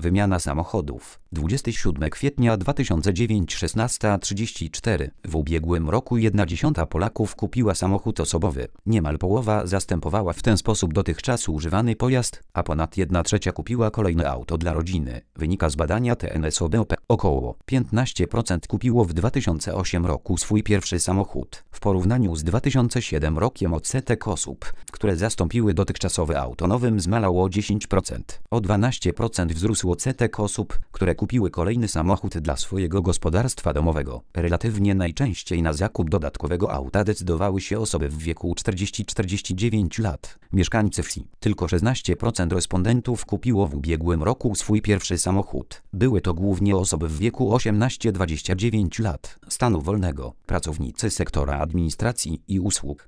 Wymiana samochodów. 27 kwietnia 2009 16:34. W ubiegłym roku 1/10 Polaków kupiła samochód osobowy. Niemal połowa zastępowała w ten sposób dotychczas używany pojazd, a ponad 1/3 kupiła kolejne auto dla rodziny. Wynika z badania TNS-OBOP. Około 15% kupiło w 2008 roku swój pierwszy samochód. W porównaniu z 2007 rokiem odsetek osób, które zastąpiły dotychczasowe auto nowym, zmalał o 10%. O 12% wzrósł odsetek osób, które kupiły kolejny samochód dla swojego gospodarstwa domowego. Relatywnie najczęściej na zakup dodatkowego auta decydowały się osoby w wieku 40-49 lat. Mieszkańcy wsi. Tylko 16% respondentów kupiło w ubiegłym roku swój pierwszy samochód. Były to głównie osoby w wieku 18-29 lat, stanu wolnego, pracownicy sektora administracji i usług.